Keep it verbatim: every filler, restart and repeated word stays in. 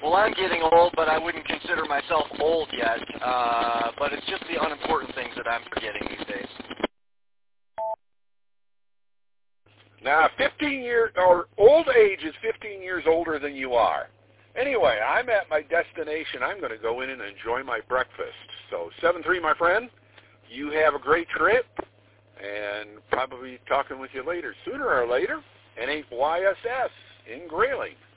Well, I'm getting old, but I wouldn't consider myself old yet. Uh, but it's just the unimportant things that I'm forgetting these days. Now, fifteen years, or old age is fifteen years older than you are. Anyway, I'm at my destination. I'm going to go in and enjoy my breakfast. So, seven three, my friend, you have a great trip, and probably talking with you later. Sooner or later, N eight Y S S in Grayling.